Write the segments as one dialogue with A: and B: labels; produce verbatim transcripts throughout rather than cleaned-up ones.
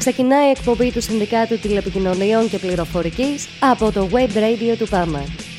A: Ξεκινάει η εκπομπή του Συνδικάτου Τηλεπικοινωνιών και Πληροφορικής από το Web Radio του ΠΑΜΑ.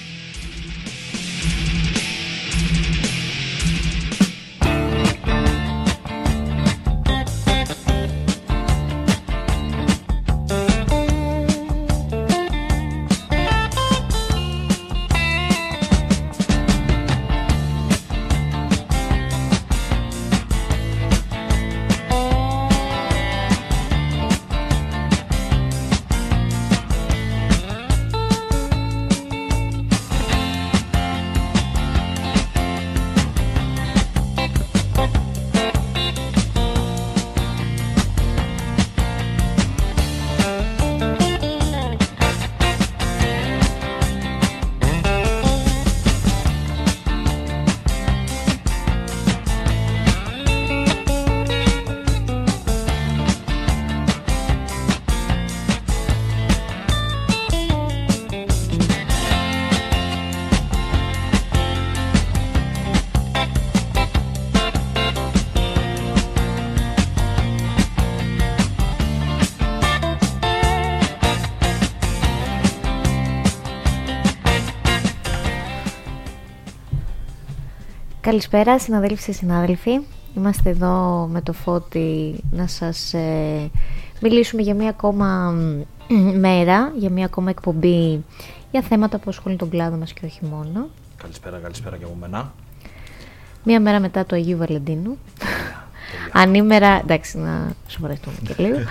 B: Καλησπέρα συναδέλφοι και συνάδελφοι. Είμαστε εδώ με το Φώτη να σας ε, μιλήσουμε για μία ακόμα μέρα, για μία ακόμα εκπομπή για θέματα που ασχολούν τον κλάδο μας και όχι μόνο.
C: Καλησπέρα, καλησπέρα και από μένα.
B: Μία μέρα μετά το Αγίου Βαλεντίνου. Ανήμερα, εντάξει να σοβαρευτούμε και λίγο.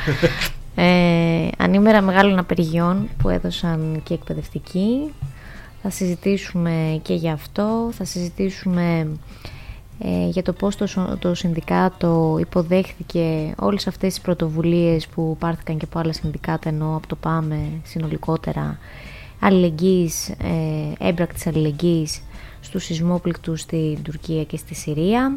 B: ε, Ανήμερα μεγάλων απεργιών που έδωσαν και εκπαιδευτικοί. Θα συζητήσουμε και για αυτό, θα συζητήσουμε ε, για το πώς το, το συνδικάτο υποδέχθηκε όλες αυτές τις πρωτοβουλίες που πάρθηκαν και από άλλα συνδικάτα, ενώ από το ΠΑΜΕ συνολικότερα, αλληλεγγύης, ε, έμπρακτης αλληλεγγύης στους σεισμόπληκτους στην Τουρκία και στη Συρία,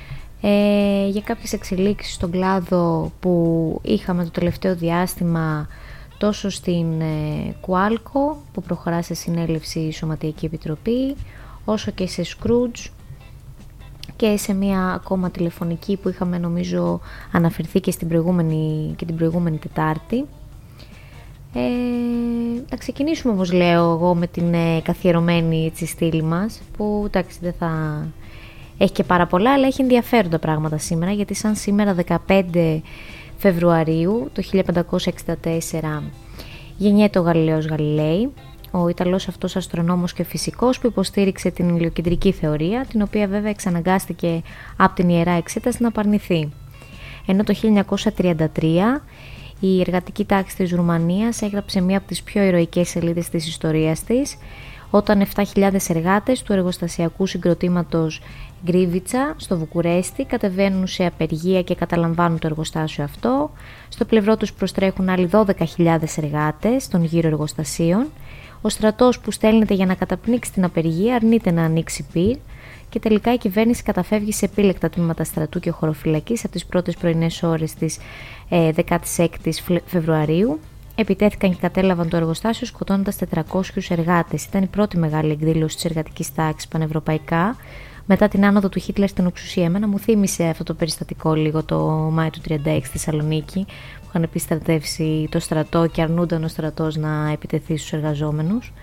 B: ε, για κάποιες εξελίξεις στον κλάδο που είχαμε το τελευταίο διάστημα, τόσο στην ε, Κουάλκο που προχωρά σε συνέλευση η Σωματιακή Επιτροπή, όσο και σε Σκρούτζ και σε μια ακόμα τηλεφωνική που είχαμε νομίζω αναφερθεί και, στην προηγούμενη, και την προηγούμενη Τετάρτη. Ε, θα ξεκινήσουμε όμως λέω εγώ με την ε, καθιερωμένη έτσι, στήλη μας, που εντάξει δεν θα έχει και πάρα πολλά, αλλά έχει ενδιαφέροντα πράγματα σήμερα, γιατί σαν σήμερα δεκαπέντε Φεβρουαρίου το χίλια πεντακόσια εξήντα τέσσερα γεννιέται ο Γαλιλαίος Γαλιλαίη, ο Ιταλός αυτός αστρονόμος και φυσικός που υποστήριξε την ηλιοκεντρική θεωρία, την οποία βέβαια εξαναγκάστηκε από την Ιερά Εξέταση να απαρνηθεί. Ενώ το χίλια εννιακόσια τριάντα τρία η εργατική τάξη της Ρουμανίας έγραψε μία από τις πιο ηρωικές σελίδες της ιστορίας της, όταν επτά χιλιάδες εργάτες του εργοστασιακού συγκροτήματος Γκρίβιτσα στο Βουκουρέστι κατεβαίνουν σε απεργία και καταλαμβάνουν το εργοστάσιο αυτό. Στο πλευρό τους προστρέχουν άλλοι δώδεκα χιλιάδες εργάτες των γύρω εργοστασίων. Ο στρατός που στέλνεται για να καταπνίξει την απεργία αρνείται να ανοίξει πυρ και τελικά η κυβέρνηση καταφεύγει σε επίλεκτα τμήματα στρατού και χωροφυλακής από τις πρώτες πρωινές ώρες της ε, δεκαέξι Φεβρουαρίου. Επιτέθηκαν και κατέλαβαν το εργοστάσιο σκοτώνοντας τετρακόσιους εργάτες. Ήταν η πρώτη μεγάλη εκδήλωση της εργατικής τάξης πανευρωπαϊκά μετά την άνοδο του Χίτλερ στην εξουσία. Εμένα μου θύμισε αυτό το περιστατικό λίγο το Μάιο του χίλια εννιακόσια τριάντα έξι στη Θεσσαλονίκη, που είχαν επιστρατεύσει το στρατό και αρνούνταν ο στρατός να επιτεθεί στους εργαζόμενους.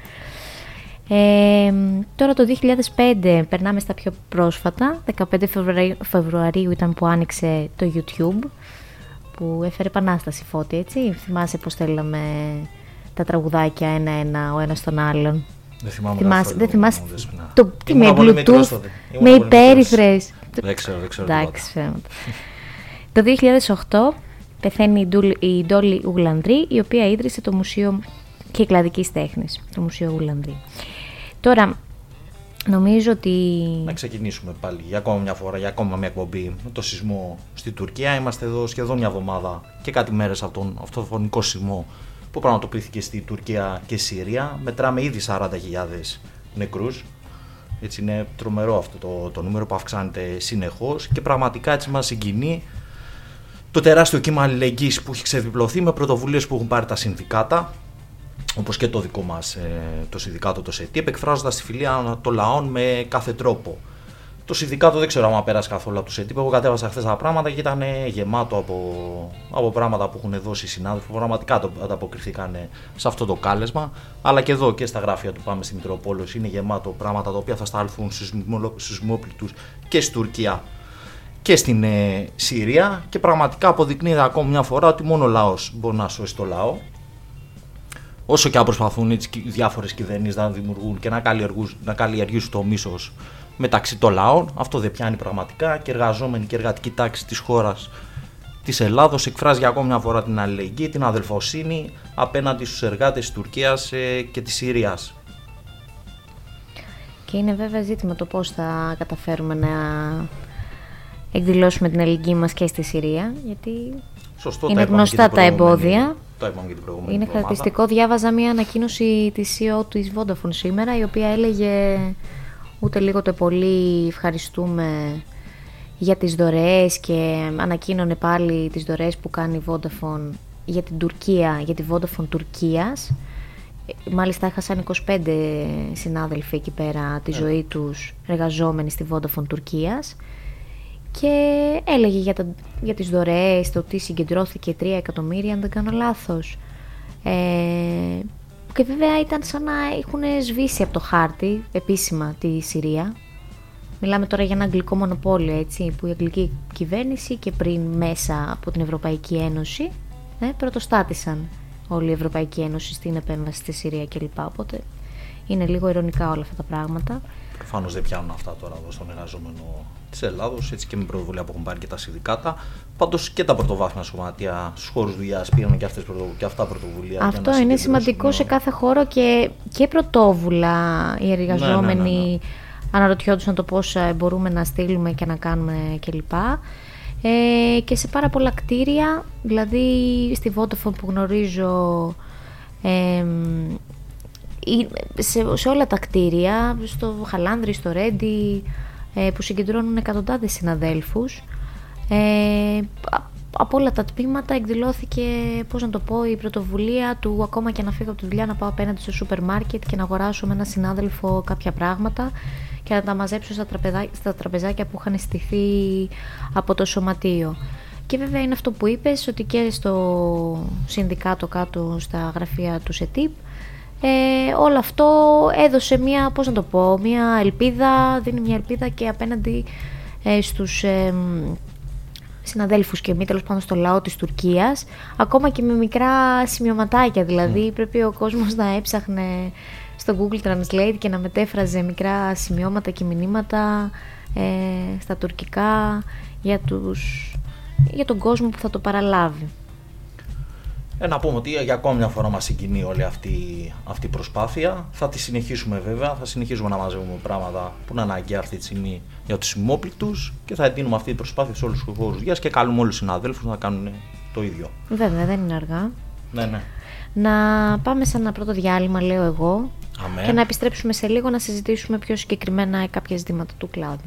B: Ε, τώρα το δύο χιλιάδες πέντε περνάμε στα πιο πρόσφατα. δεκαπέντε Φεβρουαρίου ήταν που άνοιξε το YouTube, που έφερε επανάσταση Φώτη, έτσι. Θυμάσαι πως θέλαμε τα τραγουδάκια ένα-ένα ο ένας τον άλλον.
C: Δεν θυμάμαι.
B: Θυμάσαι, δεν θυμάσαι
C: να...
B: το, τι με Bluetooth, με υπέρυθρες.
C: Δεν ξέρω, δεν ξέρω.
B: Εντάξει, το δύο χιλιάδες οκτώ πεθαίνει η Ντόλι Ουγλανδρή, η οποία ίδρυσε το Μουσείο Κυκλαδικής Τέχνης, το Μουσείο Ουγλανδρή. Τώρα, νομίζω ότι...
C: Να ξεκινήσουμε πάλι για ακόμα μια φορά, για ακόμα μια εκπομπή με το σεισμό στη Τουρκία. Είμαστε εδώ σχεδόν μια εβδομάδα και κάτι μέρες από τον αυτοφωνικό σεισμό που πραγματοποιήθηκε στη Τουρκία και Συρία. Μετράμε ήδη σαράντα χιλιάδες νεκρούς. Έτσι είναι τρομερό αυτό το, το νούμερο που αυξάνεται συνεχώς και πραγματικά έτσι μας συγκινεί το τεράστιο κύμα αλληλεγγύης που έχει ξεδιπλωθεί με πρωτοβουλίες που έχουν πάρει τα συνδικάτα, όπως και το δικό μας το συνδικάτο, το ΣΕΤΙΕΠ, εκφράζοντας τη φιλία των λαών με κάθε τρόπο. Το συνδικάτο δεν ξέρω αν πέρασε καθόλου από του ΕΤΥΠ. Εγώ κατέβασα χθες τα πράγματα και ήταν γεμάτο από, από πράγματα που έχουν δώσει οι συνάδελφοι που πραγματικά το, ανταποκριθήκαν σε αυτό το κάλεσμα. Αλλά και εδώ και στα γραφεία του Πάμε στη Μητροπόλεως είναι γεμάτο πράγματα τα οποία θα σταλθούν στους σεισμόπληκτους και στην Τουρκία και στην ε, Συρία. Και πραγματικά αποδεικνύεται ακόμη μια φορά ότι μόνο ο λαός μπορεί να σώσει το λαό. Όσο και αν προσπαθούν οι διάφορες κυβερνήσεις να δημιουργούν και να καλλιεργήσουν, να καλλιεργήσουν το μίσος μεταξύ των λαών, αυτό δεν πιάνει πραγματικά και η εργαζόμενη και η εργατική τάξη της χώρας της Ελλάδος εκφράζει για ακόμη μια φορά την αλληλεγγύη, την αδελφοσύνη απέναντι στους εργάτες της Τουρκίας και της Συρίας.
B: Και είναι βέβαια ζήτημα το πώς θα καταφέρουμε να εκδηλώσουμε την αλληλεγγύη μας και στη Συρία, γιατί
C: Σωστό,
B: είναι τα γνωστά τα εμπόδια.
C: Το είπαμε και την προηγούμενη
B: Είναι
C: εβδομάδα.
B: χαρακτηριστικό, διάβαζα μια ανακοίνωση της σι ι ο της Vodafone σήμερα, η οποία έλεγε ούτε λίγο το πολύ ευχαριστούμε για τις δωρεές και ανακοίνωνε πάλι τις δωρεές που κάνει η Vodafone για την Τουρκία, για τη Vodafone Τουρκίας. Μάλιστα έχασαν είκοσι πέντε συνάδελφοι εκεί πέρα τη ζωή τους εργαζόμενοι στη Vodafone Τουρκίας και έλεγε για, τα, για τις δωρεές, το ότι συγκεντρώθηκε τρία εκατομμύρια αν δεν κάνω λάθος. Ε, και βέβαια ήταν σαν να έχουν σβήσει από το χάρτη επίσημα τη Συρία. Μιλάμε τώρα για ένα αγγλικό μονοπόλιο, έτσι, που η αγγλική κυβέρνηση και πριν μέσα από την Ευρωπαϊκή Ένωση ε, πρωτοστάτησαν όλη η Ευρωπαϊκή Ένωση στην επέμβαση στη Συρία κλπ. Οπότε είναι λίγο ειρωνικά όλα αυτά τα πράγματα.
C: Προφανώς δεν πιάνουν αυτά τώρα εδώ στον εργαζόμενο της Ελλάδος, έτσι και με πρωτοβουλία που έχουν πάρει και τα συνδικάτα. Πάντως και τα πρωτοβάθμια σωματεία στους χώρους δουλειάς πήραν και, αυτές, και αυτά πρωτοβουλία.
B: Αυτό είναι σημαντικό σε κάθε χώρο και, και πρωτόβουλα οι εργαζόμενοι ναι, ναι, ναι, ναι. αναρωτιόντουσαν το πώς μπορούμε να στείλουμε και να κάνουμε κλπ. Ε, και σε πάρα πολλά κτίρια, δηλαδή στη Vodafone που γνωρίζω, ε, σε, σε όλα τα κτίρια, στο Χαλάνδρι, στο Ρέντι, ε, που συγκεντρώνουν εκατοντάδες συναδέλφους, ε, από όλα τα τμήματα εκδηλώθηκε, πώς να το πω, η πρωτοβουλία του ακόμα και να φύγω από τη δουλειά να πάω απέναντι στο σούπερ μάρκετ και να αγοράσω με έναν συνάδελφο κάποια πράγματα και να τα μαζέψω στα, τραπεζάκια, στα τραπεζάκια που είχαν στηθεί από το σωματείο. Και βέβαια είναι αυτό που είπες, ότι και στο συνδικάτο κάτω στα γραφεία του ΣΕΤΥΠ ε, όλο αυτό έδωσε μια, πώς να το πω, μια ελπίδα, δίνει μια ελπίδα και απέναντι ε, στους ε, συναδέλφους και μη τέλος πάντων στο λαό της Τουρκίας, ακόμα και με μικρά σημειωματάκια, δηλαδή mm. πρέπει ο κόσμος να έψαχνε στο Google Translate και να μετέφραζε μικρά σημειώματα και μηνύματα ε, στα τουρκικά για, τους, για τον κόσμο που θα το παραλάβει.
C: Ε, να πούμε ότι για ακόμη μια φορά μας συγκινεί όλη αυτή, αυτή η προσπάθεια. Θα τη συνεχίσουμε βέβαια, θα συνεχίσουμε να μαζεύουμε πράγματα που είναι αναγκαία αυτή τη στιγμή για τους ημόπληκτους και θα εντείνουμε αυτή την προσπάθεια σε όλους τους χώρους δουλειάς και καλούμε όλους τους συναδέλφους να κάνουν το ίδιο.
B: Βέβαια, δεν είναι αργά.
C: Ναι, ναι.
B: Να πάμε σε ένα πρώτο διάλειμμα, λέω εγώ,
C: Αμέ.
B: και να επιστρέψουμε σε λίγο να συζητήσουμε πιο συγκεκριμένα κάποια ζητήματα του κλάδου.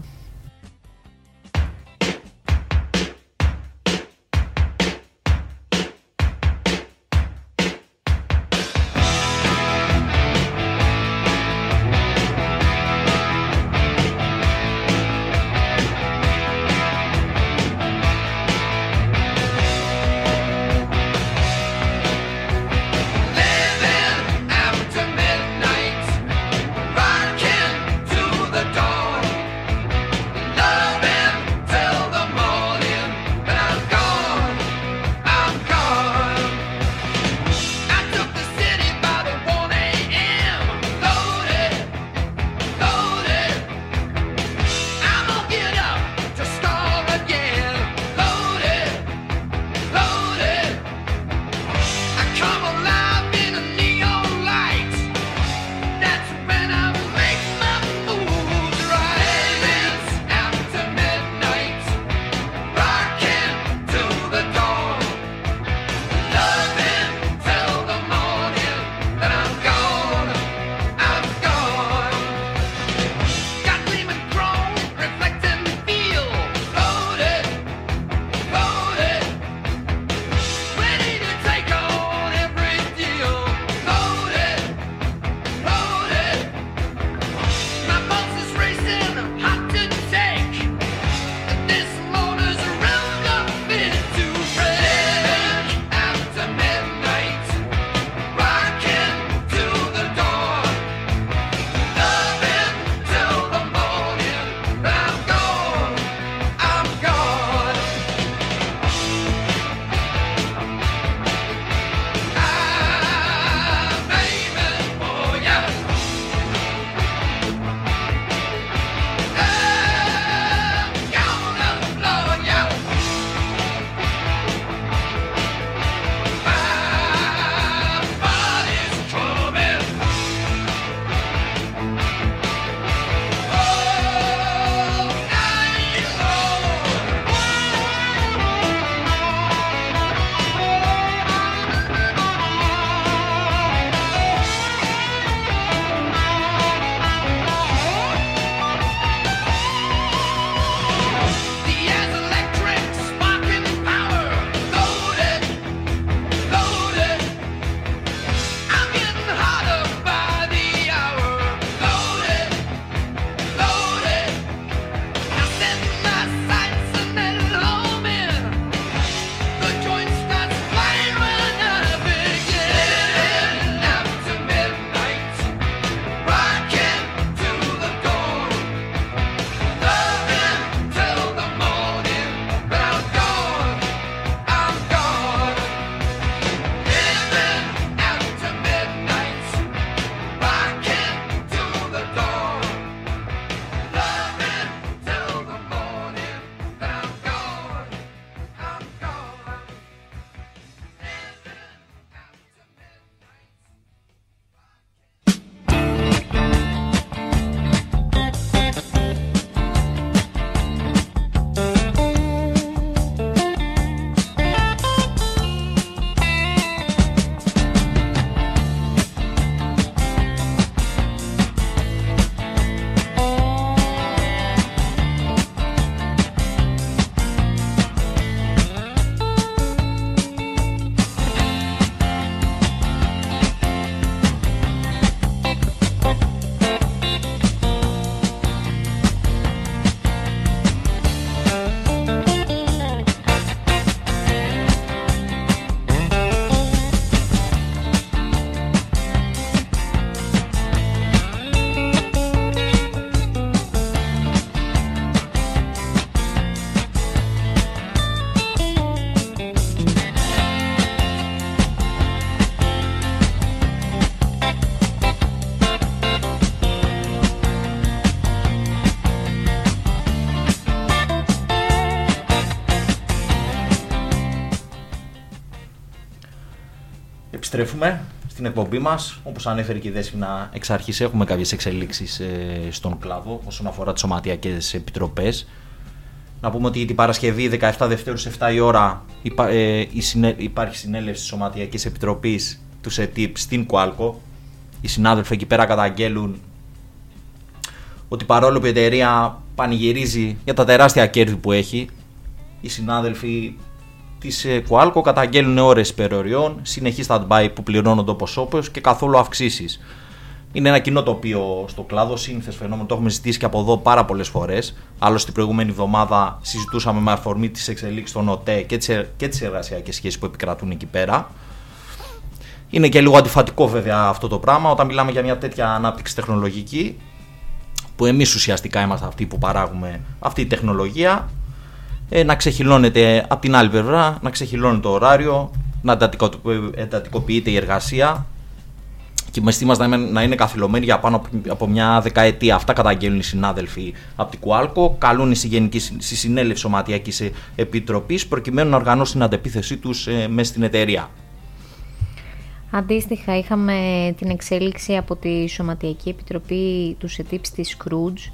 C: Επιστρέφουμε στην εκπομπή μας. Όπως ανέφερε και η Δέσποινα εξ αρχής, έχουμε κάποιες εξελίξεις ε, στον κλάδο όσον αφορά τις σωματιακές επιτροπές. Να πούμε ότι την Παρασκευή δεκαεπτά Δευτέρου σε επτά η ώρα υπά, ε, η συνέ, υπάρχει συνέλευση της Σωματιακής Επιτροπής του ΣΕΤΙΠ στην Κουάλκο. Οι συνάδελφοι εκεί πέρα καταγγέλουν ότι παρόλο που η εταιρεία πανηγυρίζει για τα τεράστια κέρδη που έχει, οι συνάδελφοι της Κουάλκο καταγγέλνουν ώρες υπεροριών, συνεχή stand-by που πληρώνονται όπως όπως και καθόλου αυξήσεις. Είναι ένα κοινό τοπίο στο κλάδο, σύνηθες φαινόμενο, το έχουμε ζητήσει και από εδώ πάρα πολλές φορές. Άλλωστε, την προηγούμενη εβδομάδα συζητούσαμε με αφορμή τις εξελίξεις των ΟΤΕ και τις εργασιακές σχέσεις που επικρατούν εκεί πέρα. Είναι και λίγο αντιφατικό βέβαια αυτό το πράγμα όταν μιλάμε για μια τέτοια ανάπτυξη τεχνολογική, που εμείς ουσιαστικά είμαστε αυτοί που παράγουμε αυτή η τεχνολογία. Ε, να ξεχυλώνεται από την άλλη πλευρά, να ξεχυλώνεται το ωράριο, να εντατικοποιείται η εργασία και οι μισθοί μας να είναι καθυλωμένοι για πάνω από μια δεκαετία. Αυτά καταγγέλνουν οι συνάδελφοι από την Κουάλκο, καλούν στη Γενική στη Συνέλευση Σωματιακής Επιτροπής προκειμένου να οργανώσουν την αντεπίθεσή τους ε, μέσα στην εταιρεία.
B: Αντίστοιχα, είχαμε την εξέλιξη από τη Σωματιακή Επιτροπή του ΣΕΤΙΠ στη Scrooge,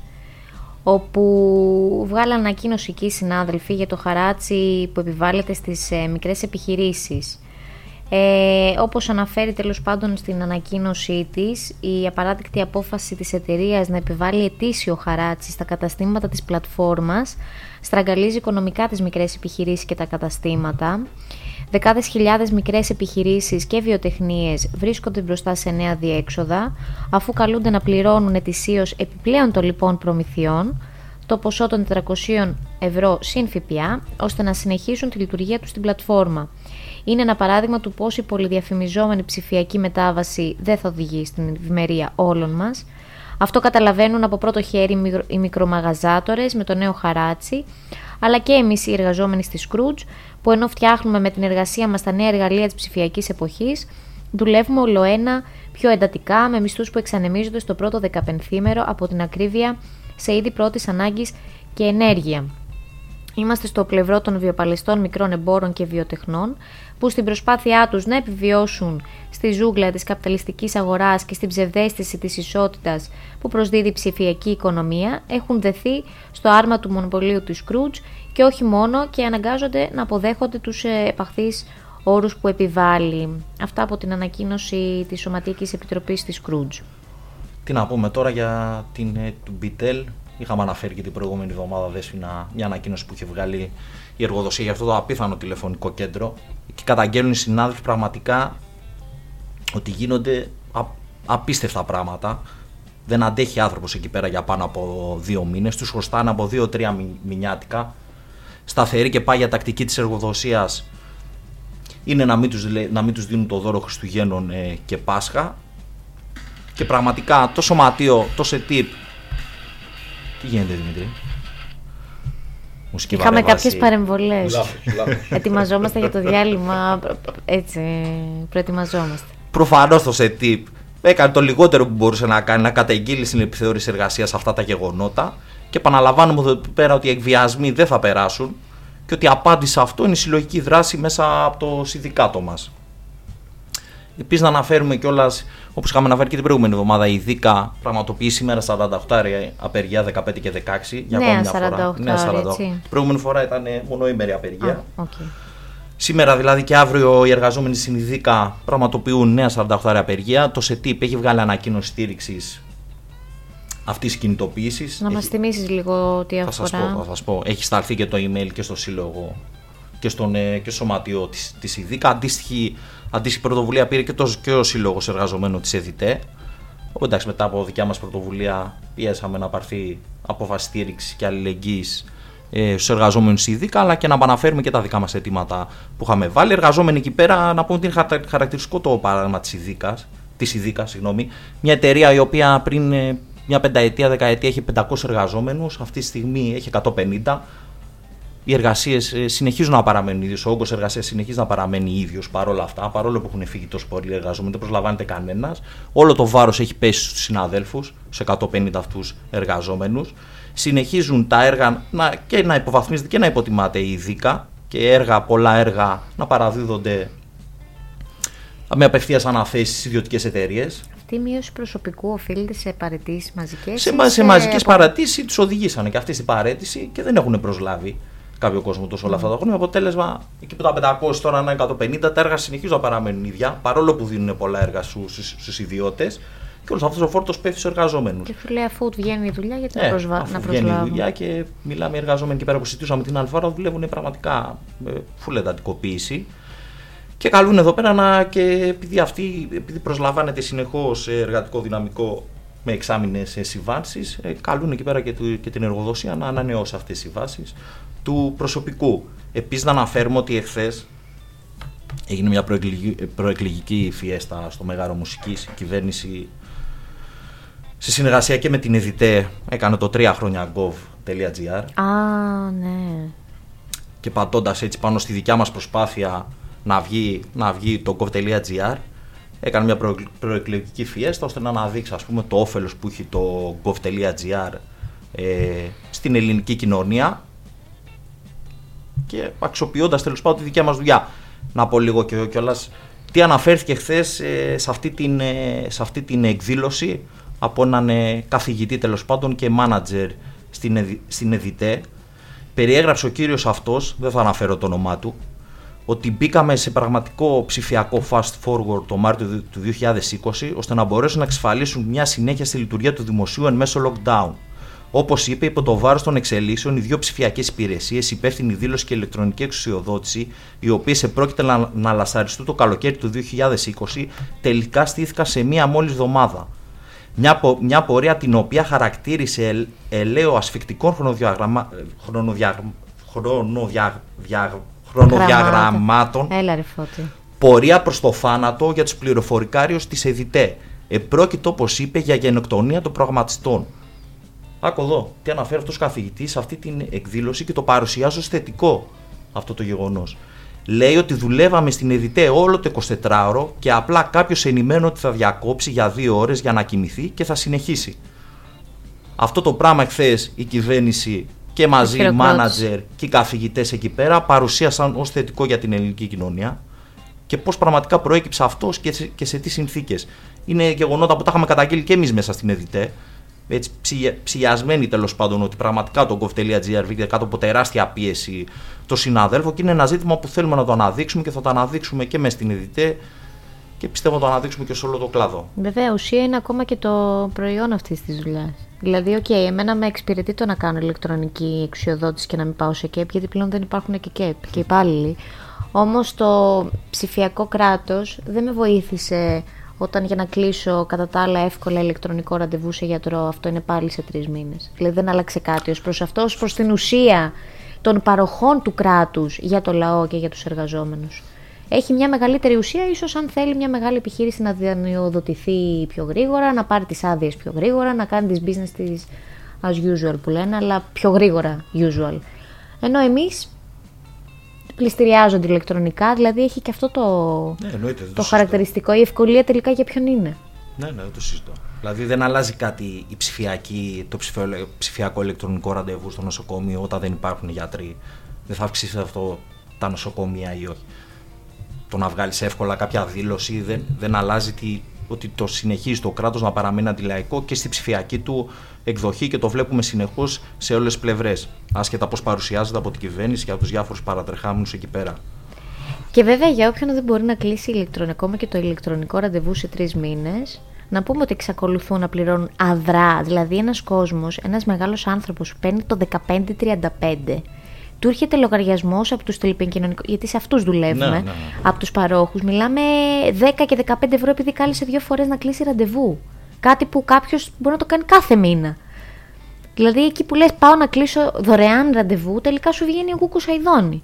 B: όπου βγάλαν ανακοίνωση εκεί οι συνάδελφοι για το χαράτσι που επιβάλλεται στις ε, μικρές επιχειρήσεις. Ε, όπως αναφέρει τέλος πάντων στην ανακοίνωσή της, η απαράδεκτη απόφαση της εταιρείας να επιβάλλει ετήσιο χαράτσι στα καταστήματα της πλατφόρμας στραγγαλίζει οικονομικά τις μικρές επιχειρήσεις και τα καταστήματα. Δεκάδες χιλιάδες μικρές επιχειρήσεις και βιοτεχνίες βρίσκονται μπροστά σε νέα διέξοδα, αφού καλούνται να πληρώνουν ετησίως επιπλέον των λοιπόν προμηθειών το ποσό των τετρακόσια ευρώ συν ΦΠΑ, ώστε να συνεχίσουν τη λειτουργία τους στην πλατφόρμα. Είναι ένα παράδειγμα του πώς η πολυδιαφημιζόμενη ψηφιακή μετάβαση δεν θα οδηγεί στην ευημερία όλων μας. Αυτό καταλαβαίνουν από πρώτο χέρι οι μικρομαγαζάτορες με το νέο χαράτσι, αλλά και εμείς οι εργαζόμενοι στη Scrooge, που ενώ φτιάχνουμε με την εργασία μας τα νέα εργαλεία της ψηφιακής εποχής, δουλεύουμε ολοένα πιο εντατικά με μισθούς που εξανεμίζονται στο πρώτο δεκαπενθήμερο από την ακρίβεια σε είδη πρώτης ανάγκης και ενέργεια. Είμαστε στο πλευρό των βιοπαλαιστών μικρών εμπόρων και βιοτεχνών, που στην προσπάθειά τους να επιβιώσουν στη ζούγκλα της καπιταλιστικής αγοράς και στην ψευδαίσθηση της ισότητας που προσδίδει η ψηφιακή οικονομία, έχουν δεθεί στο άρμα του μονοπωλίου του Scrooge και όχι μόνο, και αναγκάζονται να αποδέχονται τους επαχθείς όρους που επιβάλλει. Αυτά από την ανακοίνωση της Σωματιακής Επιτροπής της Scrooge.
C: Τι να πούμε τώρα για την του Bitel. Είχαμε αναφέρει και την προηγούμενη εβδομάδα, Δέσποινα, μια ανακοίνωση που είχε βγάλει η εργοδοσία για αυτό το απίθανο τηλεφωνικό κέντρο, και καταγγέλνουν οι συνάδελφοι πραγματικά ότι γίνονται α, απίστευτα πράγματα. Δεν αντέχει άνθρωπος εκεί πέρα για πάνω από δύο μήνες. Τους χρωστάνε από δύο τρία μηνιάτικα. Σταθερή και πάγια τακτική της εργοδοσίας είναι να μην τους, να μην τους δίνουν το δώρο Χριστουγέννων ε, και Πάσχα. Και πραγματικά το σωματείο, το ΣΕΤΙΠ. Τι γίνεται, Δημήτρη? Μουσική
B: Είχαμε κάποιες παρεμβολές. Ετοιμαζόμαστε για το διάλειμμα. Έτσι, προετοιμαζόμαστε.
C: Προφανώς το ΣΕΤΙΠ έκανε το λιγότερο που μπορούσε να κάνει, να καταγγείλει στην επιθεώρηση εργασίας αυτά τα γεγονότα. Και επαναλαμβάνουμε εδώ πέρα ότι οι εκβιασμοί δεν θα περάσουν και ότι η απάντηση σε αυτό είναι η συλλογική δράση μέσα από το συνδικάτο μας. Επίσης, να αναφέρουμε κιόλας, όπως είχαμε αναφέρει και την προηγούμενη εβδομάδα, η ΔΙΚΑ πραγματοποιεί σήμερα σαράντα οκτώ ώρια απεργία δεκαπέντε και δεκαέξι. Για
B: νέα
C: ακόμη μια
B: σαράντα οκτώ
C: φορά.
B: Ώρια,
C: σαράντα οκτώ.
B: έτσι.
C: Την προηγούμενη φορά ήταν μονοήμερη απεργία.
B: Ah, okay.
C: Σήμερα δηλαδή και αύριο οι εργαζόμενοι στην ΔΙΚΑ πραγματοποιούν νέα σαράντα οκτώ ώρια απεργία. Το ΣΕΤΙΠ έχει βγάλει ανακοίνωση στήριξης αυτής της κινητοποίησης.
B: Να μας
C: έχει...
B: θυμίσεις λίγο τι αφορά.
C: Θα σας πω, θα σας πω. Έχει σταλθεί και το email και στο σύλλογο και, στον, και στο σωματείο της, της ΔΙΚΑ. Αντίστοιχη, αντίστοιχη πρωτοβουλία πήρε και, το, και ο Σύλλογος Εργαζομένων της ΕΔΙΤΕ. Εντάξει, μετά από δικιά μας πρωτοβουλία πιέσαμε να πάρθει απόφαση στήριξης και αλληλεγγύης ε, στους εργαζόμενους της ΔΙΚΑ, αλλά και να αναφέρουμε και τα δικά μας αιτήματα που είχαμε βάλει. Εργαζόμενοι εκεί πέρα, να πούμε ότι είναι χαρακτηριστικό το παράδειγμα της ΙΔΙΚΑ, της ΙΔΙΚΑ, συγγνώμη, μια εταιρεία η οποία πριν ε, μια πενταετία, δεκαετία είχε πεντακόσιους εργαζόμενους, αυτή τη στιγμή έχει εκατόν πενήντα. Οι εργασίες συνεχίζουν να παραμένουν ίδιους, ο όγκος εργασίας συνεχίζει να παραμένει ίδιος παρόλα αυτά, παρόλο που έχουν φύγει τόσο πολλοί εργαζόμενοι, δεν προσλαμβάνεται κανένας. Όλο το βάρος έχει πέσει στους συναδέλφους, στους εκατόν πενήντα αυτούς εργαζόμενους. Συνεχίζουν τα έργα να, και να υποβαθμίζεται και να υποτιμάται η ΔΙΚΑ, και έργα, πολλά έργα να παραδίδονται με απευθείας αναθέσεις στις ιδιωτικές εταιρείες.
B: Αυτή η μείωση προσωπικού οφείλεται σε παραιτήσεις μαζικές?
C: Σε, σε, σε μαζικές από... παραιτήσεις τους οδηγήσανε και αυτή στην παραίτηση και δεν έχουν προσλάβει κάποιο κόσμο τόσο όλα αυτά τα χρόνια. Αποτέλεσμα, εκεί που τα πεντακόσια τώρα είναι εκατόν πενήντα, τα έργα συνεχίζουν να παραμένουν ίδια, παρόλο που δίνουν πολλά έργα στους, στους ιδιώτες. Και όλος αυτός ο φόρτος πέφτει στους εργαζόμενους.
B: Και σου λέει, αφού βγαίνει η δουλειά, γιατί ε, να, προσβα...
C: αφού
B: να
C: βγαίνει η δουλειά και μιλάμε οι εργαζόμενοι εκεί πέρα που συζητούσαμε την άλλη φορά, δουλεύουν πραγματικά με φουλ εντατικοποίηση. Και καλούν εδώ πέρα να, και επειδή, αυτοί, επειδή προσλαμβάνεται συνεχώς εργατικό δυναμικό με εξάμηνες συμβάσεις, καλούν εκεί πέρα και, του, και την εργοδοσία να ανανεώσει αυτές τις συμβάσεις του προσωπικού. Επίσης, να αναφέρουμε ότι εχθές έγινε μια προεκλογική, προεκλογική φιέστα στο Μέγαρο Μουσικής. Η κυβέρνηση, σε συνεργασία και με την ΕΔΙΤΕ, έκανε το τρία χρόνια gov.gr.
B: Α, ναι.
C: Και πατώντας έτσι πάνω στη δικιά μας προσπάθεια να βγει, να βγει το gov.gr, έκανε μια προ, προεκλογική φιέστα ώστε να αναδείξει, ας πούμε, το όφελος που έχει το gov.gr ε, στην ελληνική κοινωνία και αξιοποιώντας τέλος πάντων τη δικιά μας δουλειά. Να πω λίγο και κιόλας τι αναφέρθηκε χθες ε, σε, αυτή την, ε, σε αυτή την εκδήλωση από έναν ε, καθηγητή τέλος πάντων και μάνατζερ στην, ε, στην ΕΔΙΤΕ. Περιέγραψε ο κύριος αυτός, δεν θα αναφέρω το όνομά του, ότι μπήκαμε σε πραγματικό ψηφιακό fast forward το Μάρτιο του δύο χιλιάδες είκοσι ώστε να μπορέσουν να εξασφαλίσουν μια συνέχεια στη λειτουργία του δημοσίου εν μέσω lockdown. Όπως είπε, υπό το βάρος των εξελίξεων, οι δύο ψηφιακές υπηρεσίες, υπεύθυνη δήλωση και ηλεκτρονική εξουσιοδότηση, οι οποίες επρόκειται να, να λασαριστούν το καλοκαίρι του δύο χιλιάδες είκοσι, τελικά στήθηκαν σε μία μόλις εβδομάδα. Μια, μια πορεία την οποία χαρακτήρισε ελ, ελαίο ασφικτικών χρονοδιαγραμμα, χρονοδια, χρονοδια, δια, χρονοδιαγραμμάτων.
B: Έλα, ρε Φώτη.
C: Πορεία προς το θάνατο για τους πληροφορικάριους της ΕΔΙΤΕ. Επρόκειτο, όπως είπε, για γενοκτονία των προγραμματιστών. Άκου εδώ, τι αναφέρει αυτός ο καθηγητής σε αυτή την εκδήλωση και το παρουσιάζω ως θετικό αυτό το γεγονός. Λέει ότι δουλεύαμε στην ΕΔΙΤΕ όλο το εικοσιτετράωρο και απλά κάποιος ενημέρωνε ότι θα διακόψει για δύο ώρες για να κοιμηθεί και θα συνεχίσει. Αυτό το πράγμα εχθές η κυβέρνηση και μαζί οι μάνατζερ και οι καθηγητές εκεί πέρα παρουσίασαν ως θετικό για την ελληνική κοινωνία και πώς πραγματικά προέκυψε αυτός και σε, και σε τι συνθήκες. Είναι γεγονότα που τα είχαμε καταγγείλει και εμείς μέσα στην ΕΔΙΤΕ. Έτσι, ψιασμένοι τέλος πάντων ότι πραγματικά το gov.gr βγήκε κάτω από τεράστια πίεση το συναδέλφο και είναι ένα ζήτημα που θέλουμε να το αναδείξουμε και θα το αναδείξουμε και μέσα στην ΕΔΙΤΕ και πιστεύω να το αναδείξουμε και σε όλο το κλάδο.
B: Βέβαια, ουσία είναι ακόμα και το προϊόν αυτής της δουλειάς. Δηλαδή, οκ, okay, εμένα με εξυπηρετεί το να κάνω ηλεκτρονική εξουσιοδότηση και να μην πάω σε ΚΕΠ, γιατί πλέον δεν υπάρχουν και ΚΕΠ και υπάλληλοι. Όμως το ψηφιακό κράτος δεν με βοήθησε. Όταν για να κλείσω κατά τα άλλα εύκολα ηλεκτρονικό ραντεβού σε γιατρό, αυτό είναι πάλι σε τρεις μήνες. Δηλαδή δεν άλλαξε κάτι ως προς αυτό, ως προς την ουσία των παροχών του κράτους για το λαό και για τους εργαζόμενους. Έχει μια μεγαλύτερη ουσία, ίσως αν θέλει μια μεγάλη επιχείρηση να δανειοδοτηθεί πιο γρήγορα, να πάρει τις άδειες πιο γρήγορα, να κάνει τις business της as usual που λένε, αλλά πιο γρήγορα usual. Ενώ εμείς πληστηριάζονται ηλεκτρονικά, δηλαδή έχει και αυτό το,
C: ναι, εννοείται,
B: το,
C: το
B: χαρακτηριστικό. Η ευκολία τελικά για ποιον είναι.
C: Ναι, ναι, δεν το συζητώ. Δηλαδή δεν αλλάζει κάτι η ψηφιακή, το ψηφιακό ηλεκτρονικό ραντεβού στο νοσοκομείο όταν δεν υπάρχουν γιατροί. Δεν θα αυξήσει αυτό τα νοσοκομεία ή όχι. Το να βγάλεις εύκολα κάποια δήλωση δεν, δεν αλλάζει τη, ότι το συνεχίζει το κράτος να παραμένει αντιλαϊκό και στη ψηφιακή του εκδοχή και το βλέπουμε συνεχώς σε όλες τις πλευρές. Άσχετα πώς παρουσιάζεται από την κυβέρνηση και από τους διάφορους παρατρεχάμενους εκεί πέρα.
B: Και βέβαια για όποιον δεν μπορεί να κλείσει ηλεκτρονικό με και το ηλεκτρονικό ραντεβού σε τρεις μήνες, να πούμε ότι εξακολουθούν να πληρώνουν αδρά. Δηλαδή ένας κόσμος, ένας μεγάλος άνθρωπος που παίρνει το δεκαπέντε τριάντα πέντε, του έρχεται λογαριασμός από τους τηλεπικοινωνικούς, γιατί σε αυτούς δουλεύουμε, ναι, ναι, ναι. από τους παρόχους. Μιλάμε δέκα και δεκαπέντε ευρώ επειδή κάλεσε δύο φορές να κλείσει ραντεβού. Κάτι που κάποιος μπορεί να το κάνει κάθε μήνα. Δηλαδή εκεί που λες πάω να κλείσω δωρεάν ραντεβού, τελικά σου βγαίνει ο Κούκος Αηδόνη.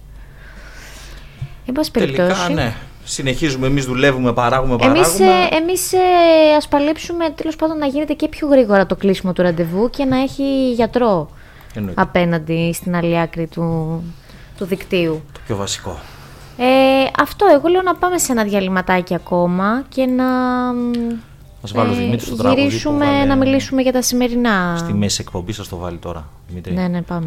B: Εν πάση περιπτώσει.
C: Τελικά, ναι. Συνεχίζουμε, εμείς δουλεύουμε, παράγουμε,
B: εμείς,
C: παράγουμε.
B: Εμείς ε, ας παλέψουμε τέλος πάντων να γίνεται και πιο γρήγορα το κλείσιμο του ραντεβού και να έχει γιατρό. Εννοείται. Απέναντι στην άλλη άκρη του, του δικτύου.
C: Το πιο βασικό.
B: Ε, αυτό, εγώ λέω να πάμε σε ένα διαλυματάκι ακόμα και να
C: Ας βάλω ε, Δημήτρη στο
B: γυρίσουμε
C: τραγούδι βάλε...
B: να μιλήσουμε για τα σημερινά.
C: Στη μέση εκπομπή σας το βάλει τώρα, Δημήτρη.
B: Ναι, ναι, πάμε.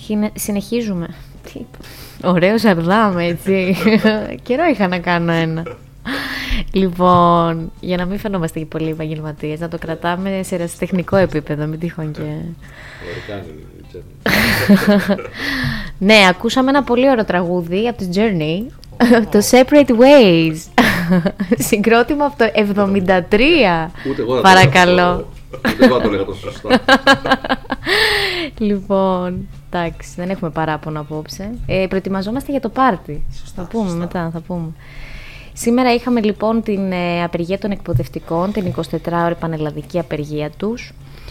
B: Συνεχίζουμε. Ωραίο Σαρδάμ, έτσι. Καιρό είχα να κάνω ένα. Λοιπόν, για να μην φαινόμαστε και πολύ επαγγελματίες, να το κρατάμε σε ερασιτεχνικό επίπεδο, μην τυχόν και... Ναι, ακούσαμε ένα πολύ ωραίο τραγούδι από τη Journey, το Separate Ways. Συγκρότημα από το εβδομήντα τρία. Παρακαλώ.
D: Ούτε εγώ το λέγα τόσο σωστά.
B: Λοιπόν, εντάξει, δεν έχουμε παράπονο απόψε. Ε, προετοιμαζόμαστε για το πάρτι. Θα πούμε μετά, θα πούμε. Σήμερα είχαμε λοιπόν την ε, απεργία των εκπαιδευτικών, την εικοσιτετράωρη πανελλαδική απεργία τους.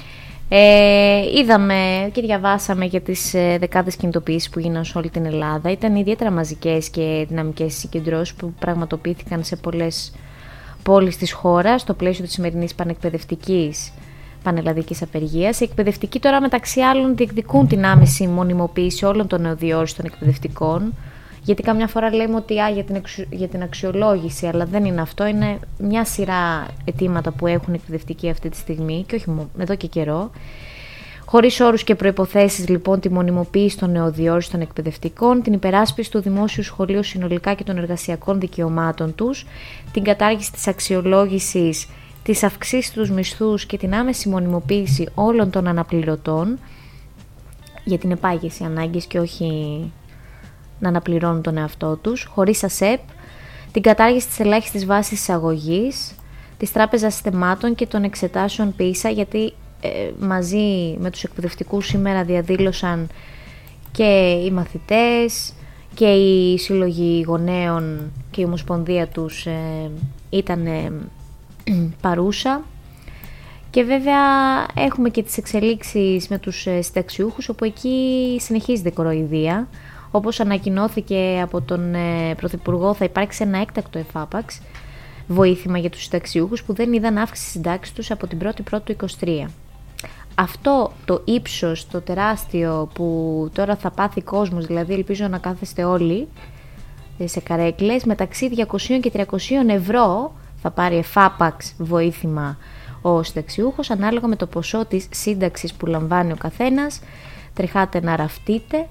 B: Ε, είδαμε και διαβάσαμε για τις ε, δεκάδες κινητοποιήσεις που γίνανε σε όλη την Ελλάδα. Ήταν ιδιαίτερα μαζικές και δυναμικές συγκεντρώσεις που πραγματοποιήθηκαν σε πολλές πόλεις της χώρας στο πλαίσιο της σημερινής πανεκπαιδευτικής πανελλαδικής απεργίας. Οι εκπαιδευτικοί τώρα μεταξύ άλλων διεκδικούν την άμεση μονιμοποίηση όλων των νεοδιόριστων εκπαιδευτικών. Γιατί καμιά φορά λέμε ότι α, για, την εξου, για την αξιολόγηση, αλλά δεν είναι αυτό. Είναι μια σειρά αιτήματα που έχουν οι εκπαιδευτικοί αυτή τη στιγμή και όχι μόνο, εδώ και καιρό. Χωρίς όρους και προϋποθέσεις, λοιπόν, τη μονιμοποίηση των νεοδιόριστων εκπαιδευτικών, την υπεράσπιση του δημόσιου σχολείου συνολικά και των εργασιακών δικαιωμάτων τους, την κατάργηση της αξιολόγησης, τις αυξήσεις τους μισθούς και την άμεση μονιμοποίηση όλων των αναπληρωτών, για την επάγγιση ανάγκης και όχι να αναπληρώνουν τον εαυτό τους, χωρίς ΑΣΕΠ, την κατάργηση της ελάχιστης βάσης εισαγωγής, της τράπεζας θεμάτων και των εξετάσεων πίσα, γιατί ε, μαζί με τους εκπαιδευτικούς σήμερα διαδήλωσαν και οι μαθητές και οι σύλλογοι γονέων και η ομοσπονδία τους ε, ήταν ε, παρούσα. Και βέβαια έχουμε και τις εξελίξεις με τους ε, συνταξιούχους, όπου εκεί συνεχίζεται η κοροϊδία. Όπως ανακοινώθηκε από τον ε, Πρωθυπουργό, θα υπάρξει ένα έκτακτο εφάπαξ βοήθημα για τους συνταξιούχους που δεν είδαν αύξηση συντάξης τους από την πρώτη Πρώτου είκοσι τρία. Αυτό το ύψος, το τεράστιο που τώρα θα πάθει κόσμος, δηλαδή ελπίζω να κάθεστε όλοι σε καρέκλες, μεταξύ διακόσια και τριακόσια ευρώ θα πάρει εφάπαξ βοήθημα ο συνταξιούχος, ανάλογα με το ποσό της σύνταξης που λαμβάνει ο καθένας. Τρεχάτε να ραφτείτε.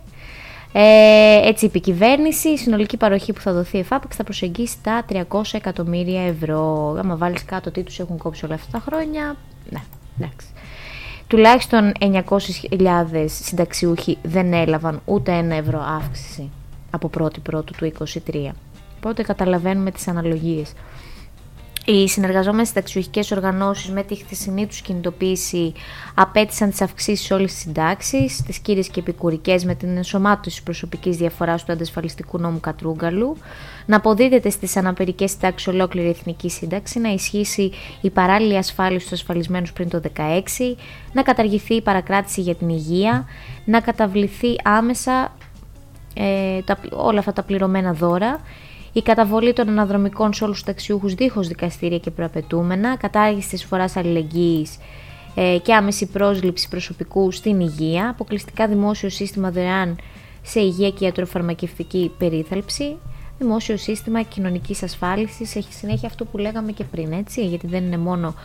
B: Ε, έτσι είπε η κυβέρνηση, η συνολική παροχή που θα δοθεί εφάπαξ θα προσεγγίσει τα τριακόσια εκατομμύρια ευρώ. Άμα βάλεις κάτω τι τους έχουν κόψει όλα αυτά τα χρόνια, ναι, εντάξει. Τουλάχιστον εννιακόσιες χιλιάδες συνταξιούχοι δεν έλαβαν ούτε ένα ευρώ αύξηση από πρώτη Πρώτου του είκοσι τρία. Οπότε καταλαβαίνουμε τις αναλογίες. Οι συνεργαζόμενες συνταξιούχικές οργανώσεις με τη χθεσινή τους κινητοποίηση απέτησαν τις αυξήσεις σε όλες τις συντάξεις, τις κύριες και επικουρικές, με την ενσωμάτωση της προσωπικής διαφοράς του αντασφαλιστικού νόμου Κατρούγκαλου, να αποδίδεται στις αναπηρικές συντάξεις ολόκληρη εθνική σύνταξη, να ισχύσει η παράλληλη ασφάλιση στους ασφαλισμένους πριν το δεκαέξι, να καταργηθεί η παρακράτηση για την υγεία, να καταβληθεί άμεσα ε, τα, όλα αυτά τα πληρωμένα δώρα, η καταβολή των αναδρομικών σε όλους τους ταξιούχους δίχως δικαστήρια και προαπαιτούμενα, κατάργηση της φοράς αλληλεγγύης ε, και άμεση πρόσληψη προσωπικού στην υγεία, αποκλειστικά δημόσιο σύστημα δωρεάν σε υγεία και ιατροφαρμακευτική περίθαλψη, δημόσιο σύστημα κοινωνικής ασφάλισης, έχει συνέχεια αυτό που λέγαμε και πριν, έτσι, γιατί δεν είναι μόνο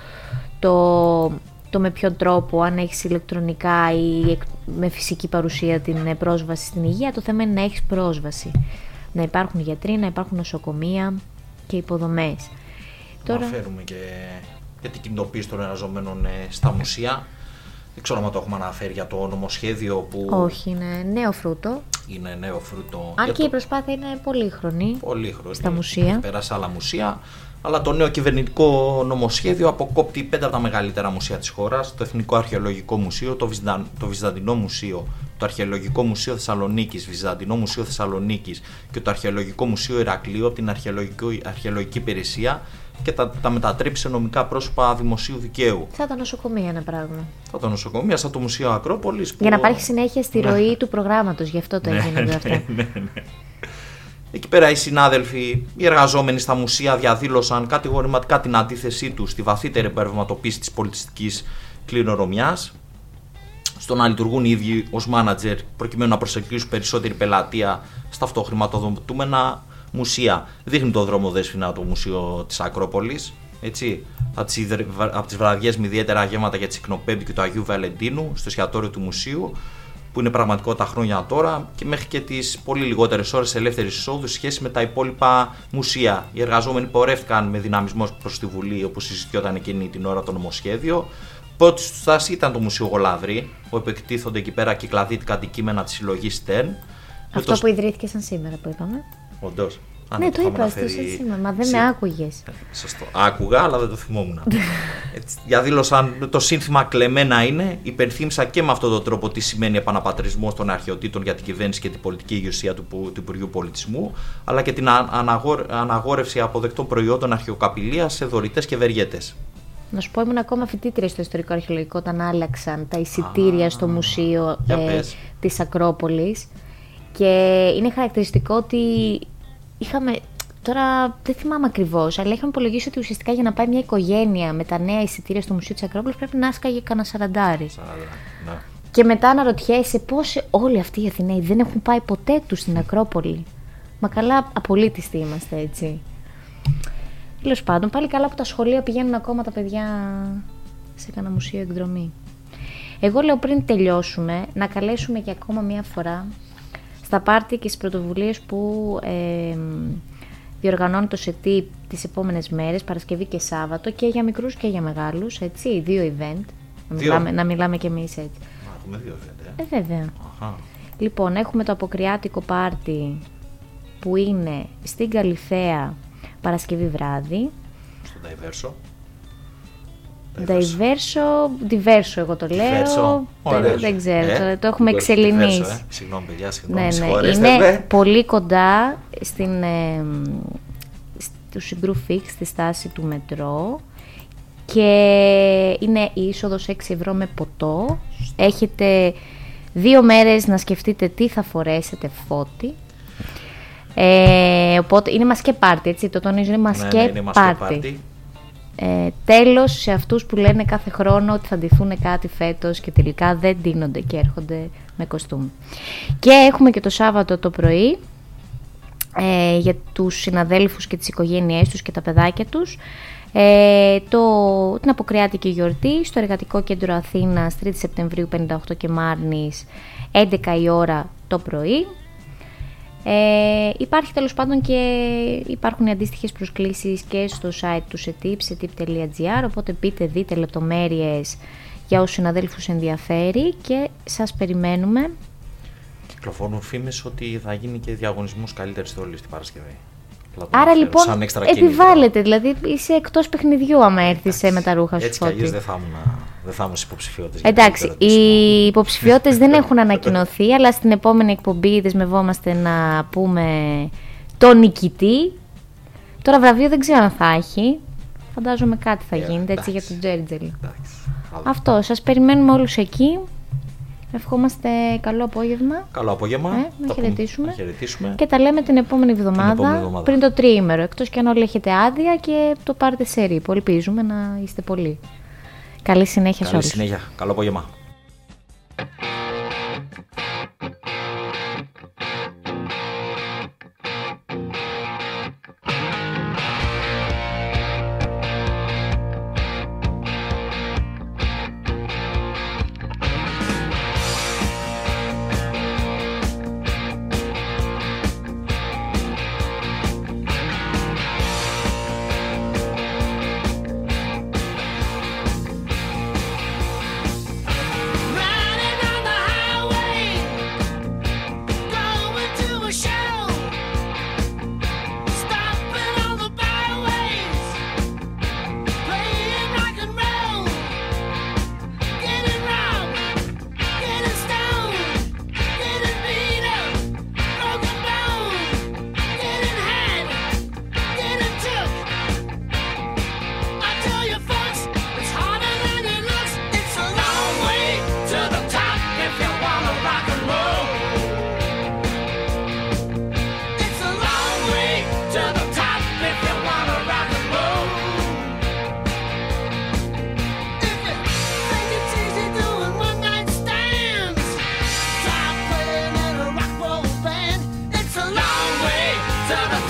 B: το, το με ποιον τρόπο, αν έχεις ηλεκτρονικά ή με φυσική παρουσία την πρόσβαση στην υγεία, το θέμα είναι να έχεις πρόσβαση. Να υπάρχουν γιατροί, να υπάρχουν νοσοκομεία και υποδομές.
C: Να Τώρα... αναφέρουμε και για την κινητοποίηση των εργαζομένων στα μουσεία. Δεν ξέρω αν το έχουμε αναφέρει για το νομοσχέδιο που...
B: Όχι, είναι νέο φρούτο.
C: Είναι νέο φρούτο.
B: Αν και το... η προσπάθεια είναι πολύχρονη,
C: πολύχρονη
B: στα μουσεία.
C: Έχει περάσει άλλα μουσεία. Αλλά το νέο κυβερνητικό νομοσχέδιο αποκόπτει πέντε από τα μεγαλύτερα μουσεία της χώρας. Το Εθνικό Αρχαιολογικό Μουσείο, το, Βυζαντι... το Βυζαντινό Μουσείο, το Αρχαιολογικό Μουσείο Θεσσαλονίκης, Βυζαντινό Μουσείο Θεσσαλονίκης και το Αρχαιολογικό Μουσείο Ηρακλείου από την Αρχαιολογική, Αρχαιολογική Υπηρεσία και τα, τα μετατρέψει σε νομικά πρόσωπα δημοσίου δικαίου.
B: Σαν τα νοσοκομεία ένα πράγμα.
C: Σαν τα νοσοκομεία, σαν το Μουσείο Ακρόπολης. Που...
B: Για να υπάρχει συνέχεια στη ροή ναι. του προγράμματος, γι' αυτό το έγιναν
C: ναι,
B: αυτά.
C: Ναι, ναι, ναι. Εκεί πέρα οι συνάδελφοι, οι εργαζόμενοι στα μουσεία διαδήλωσαν κατηγορηματικά την αντίθεσή τους στη βαθύτερη περιβαλλοντοποίηση της πολιτιστικής κληρονομιάς, στο να λειτουργούν οι ίδιοι ως μάνατζερ προκειμένου να προσελκύσουν περισσότερη πελατεία στα αυτοχρηματοδοτούμενα μουσεία. Δείχνει το δρόμο Δέσποινα το Μουσείο της Ακρόπολης. Έτσι, από τις βραδιές με ιδιαίτερα γεύματα για τη Συκνοπέμπτη και του Αγίου Βαλεντίνου στο εστιατόριο του Μουσείου, που είναι πραγματικότητα χρόνια τώρα, και μέχρι και τις πολύ λιγότερες ώρες ελεύθερης εισόδου σε σχέση με τα υπόλοιπα μουσεία. Οι εργαζόμενοι πορεύτηκαν με δυναμισμό προς τη Βουλή, όπου συζητιόταν εκείνη την ώρα το νομοσχέδιο. Πρώτη του στάση ήταν το Μουσείο Γολαύδρη, όπου εκτίθονται εκεί πέρα κυκλαδίτικα αντικείμενα της συλλογής Στέρν.
B: Αυτό το... που ιδρύθηκε σαν σήμερα που είπαμε.
C: Όντως.
B: Α, ναι, το είπα αυτό σήμερα, μα δεν Συ... με άκουγες.
C: Σωστό. Άκουγα, αλλά δεν το θυμόμουν. Διαδήλωσαν το σύνθημα «Κλεμμένα είναι». Υπενθύμησα και με αυτόν τον τρόπο τι σημαίνει επαναπατρισμός των αρχαιοτήτων για την κυβέρνηση και την πολιτική ηγεσία του, του Υπουργείου Πολιτισμού, αλλά και την αναγόρ... αναγόρευση αποδεκτών προϊόντων αρχαιοκαπηλείας σε δωρητές και βεργέτες.
B: Να σου πω, ήμουν ακόμα φοιτήτρια στο Ιστορικό Αρχαιολογικό όταν άλλαξαν τα εισιτήρια Α, στο Μουσείο ε, της Ακρόπολης. Και είναι χαρακτηριστικό ότι είχαμε. Τώρα δεν θυμάμαι ακριβώς, αλλά είχαμε υπολογίσει ότι ουσιαστικά για να πάει μια οικογένεια με τα νέα εισιτήρια στο Μουσείο της Ακρόπολης πρέπει να άσκαγε κανένα σαραντάρι. Ναι. Και μετά αναρωτιέσαι πώς όλοι αυτοί οι Αθηναίοι δεν έχουν πάει ποτέ τους στην Ακρόπολη. Μα καλά, απολύτιστοι είμαστε, έτσι. Τέλος πάντων, πάλι καλά που τα σχολεία πηγαίνουν ακόμα τα παιδιά σε κανένα μουσείο εκδρομή. Εγώ λέω πριν τελειώσουμε να καλέσουμε και ακόμα μία φορά στα πάρτι και στις πρωτοβουλίες που ε, διοργανώνει το ΣΕΤΙΠ τις επόμενες μέρες, Παρασκευή και Σάββατο, και για μικρούς και για μεγάλους, έτσι, δύο event, να μιλάμε, να μιλάμε και εμείς έτσι.
C: Μα έχουμε δύο event,
B: ε. Ε, βέβαια.
C: Αχα.
B: Λοιπόν, έχουμε το Αποκριάτικο πάρτι που είναι στην Καλυθέα Παρασκευή βράδυ.
C: Στο Diverso.
B: Diverso, diverso εγώ το λέω.
C: Diverso.
B: Δεν ξέρω,
C: ε,
B: το, το έχουμε εξελινήσει.
C: Ε. Συγγνώμη παιδιά, συγγνώμη.
B: Ναι, ναι. Είναι πολύ κοντά στην, ε, στο Συγκρού Φίξ, στη στάση του μετρό, και είναι η είσοδος έξι ευρώ με ποτό. Έχετε δύο μέρες να σκεφτείτε τι θα φορέσετε, Φώτη. Ε, οπότε είναι μασκέ πάρτι, έτσι, το τονίζω, είναι μασκέ
C: ναι, ναι,
B: πάρτι. Ε, τέλος σε αυτούς που λένε κάθε χρόνο ότι θα ντυθούν κάτι φέτος και τελικά δεν ντύνονται και έρχονται με κοστούμι. Και έχουμε και το Σάββατο το πρωί ε, για τους συναδέλφους και τις οικογένειές τους και τα παιδάκια τους ε, το, την Αποκριάτικη γιορτή στο Εργατικό Κέντρο Αθήνας τρίτη Σεπτεμβρίου πενήντα οκτώ και Μάρνης έντεκα η ώρα το πρωί. Ε, υπάρχει τέλος πάντων και υπάρχουν οι αντίστοιχες προσκλήσεις και στο site του ΣΕΤΙΠ, σετιπ τελεία τζι άρ, οπότε μπείτε, δείτε λεπτομέρειες για όσους συναδέλφους ενδιαφέρει και σας περιμένουμε.
C: Κυκλοφορούν φήμες ότι θα γίνει και διαγωνισμός καλύτερης στολής την Παρασκευή.
B: Άρα λοιπόν επιβάλλεται, δηλαδή είσαι εκτός παιχνιδιού άμα έρθεις με τα ρούχα σου.
C: Έτσι κι αλλιώς δεν θα ήμουν, δεν θα ήμουν στις υποψηφιότητες.
B: Εντάξει, οι υποψηφιότητες δεν έχουν ανακοινωθεί, αλλά στην επόμενη εκπομπή δεσμευόμαστε να πούμε τον νικητή. Τώρα βραβείο δεν ξέρω αν θα έχει. Φαντάζομαι κάτι θα yeah, γίνεται έτσι για τον Τζέρτζελ. Αυτό, σας περιμένουμε όλους εκεί. Ευχόμαστε καλό απόγευμα.
C: Καλό απόγευμα.
B: Ε, να, χαιρετήσουμε.
C: να χαιρετήσουμε.
B: Και τα λέμε την επόμενη εβδομάδα, την επόμενη εβδομάδα. Πριν το τριήμερο. Εκτός και αν όλοι έχετε άδεια και το πάρετε σε ρήπο. Ελπίζουμε να είστε πολλοί. Καλή συνέχεια σε όλους.
C: Καλή συνέχεια. Καλό απόγευμα. to the